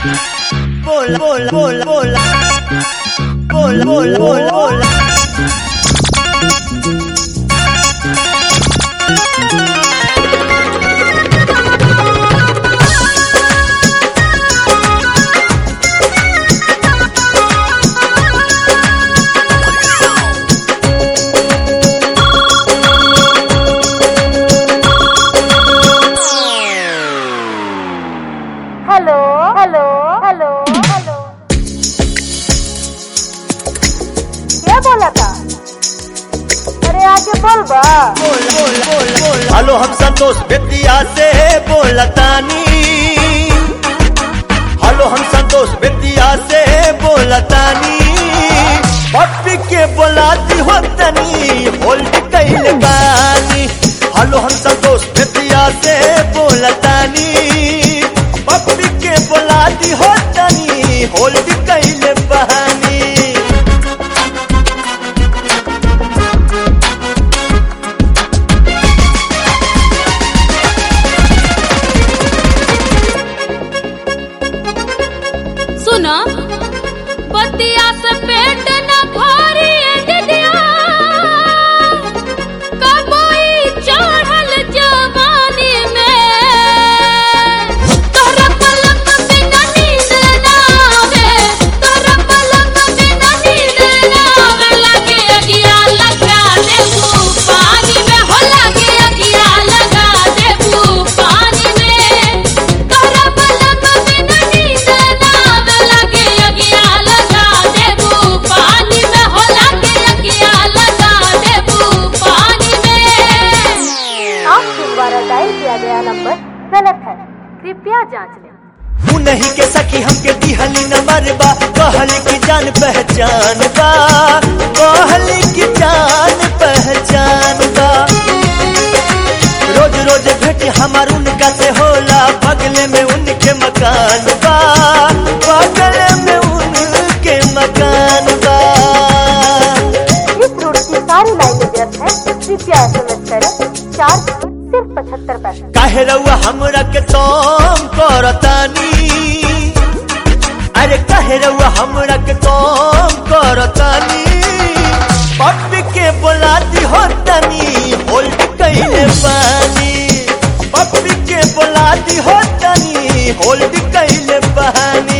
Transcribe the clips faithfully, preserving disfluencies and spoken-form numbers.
बोला बोला बोला बोला बोला बोला बोला बोला हेलो हेलो हेलो हेलो क्या बोला था? अरे आगे बोल बा। बोल बोल बोल बोल हेलो हम संतोष बेतिया से बोलतानी। हेलो हम संतोष बेतिया से बोलतानी। पप्पी के बोलाती हो तनी होल्ड कैले बानी। हेलो हम संतोष बेतिया से बोलतानी। पप्पी के बोलाती हो तनी होल्ड कैले बहानी। सुना बतिया से पेट न भरी दिया कबई चढ़ल जवानी में तोरा पलक बिना नींद ना आवे। तोरा पलक बिना नींद ना आवे। लगे अगिया लगा देबू पानी में हो। लगे अगिया लगा देबू पानी में। तोरा पलक बिना नींद ना आवे। लगे अगिया लगा देबू पानी में हो। लगे अगिया लगा देबू पानी में। आपके द्वारा डायल किया गया नंबर गलत है, कृपया जांच लें। तू नहीं के सकी हमके दिहली न मरबा। कहली की जान पहचान बा। कहली की जान पहचान बा। रोज रोज भेट हमार उनका से होला। बगले में उनके मकान बा। बगले में उनके मकान बा। इस रूट की सारी लाइनें व्यर्थ है, कृपया एसएमएस करें। चार्ज सिर्फ पचहत्तर पैसे। काहे रउआ हमरा के तोम करतानी। अरे काहे रउआ हमरा के तोम करतानी। पप्पी के बोलाती हो तनी होल्ड कैले बानी। पप्पी के बोलाती हो तनी होल्ड कैले बानी।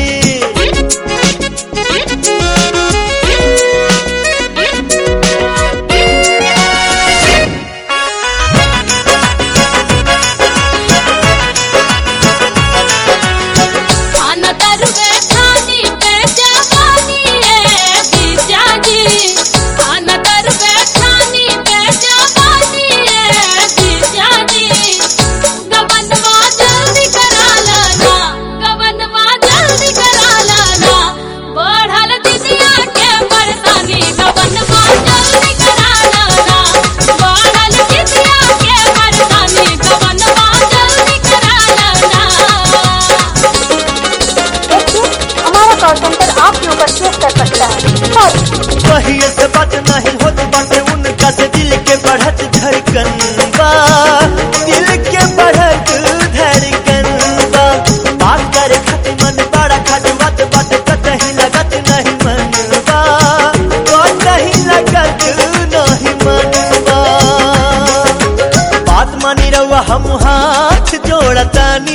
खाना तरुवे खानी पे जवानी है जीजा जी। खाना तरुवे खानी पे जवानी है जीजा जी। गबनवा जल्दी करा लाना। गबनवा जल्दी करा लाना। बढ़ल दिदिया के परेशानी। गबनवा जल्दी करा लाना। बढ़ल दिदिया के परेशानी। गबनवा जल्दी करा लाना। हमारा कॉल सेंटर आपके ऊपर केस कर सकता है। सॉरी। कहिए से बात नहीं होत बाटे उनका से दिल के बढ़त धड़कन बा। दिल के बढ़त धड़कन बा। बात करे खत मन बड़ा खट बात बात कतही लगत नहीं मन बा। कतही लगत नहीं मन बा। बात मानी रउआ हम हाथ जोड़तानी।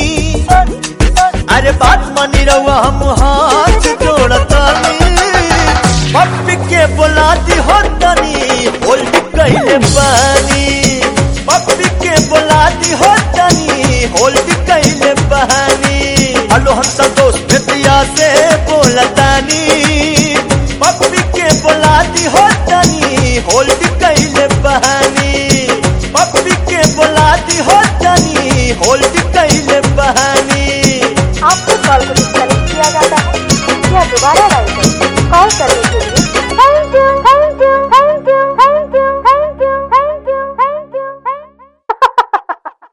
अरे बात मानी रउआ हम हाथ जोड़तानी। पप्पी के बोलाती हो तनी होल्ड कैले बानी। पप्पी के बोलाती हो तनी होल्ड कैले बानी। हेलो हम संतोष बेतिया से बोलतानी। पप्पी के बोलाती हो तनी होल्ड कैले बानी। पप्पी के बोलाती हो तनी होल्ड कैले बानी। आपके कॉल को डिस्कनेक्ट किया जाता है या दोबारा डायल करें। कॉल करें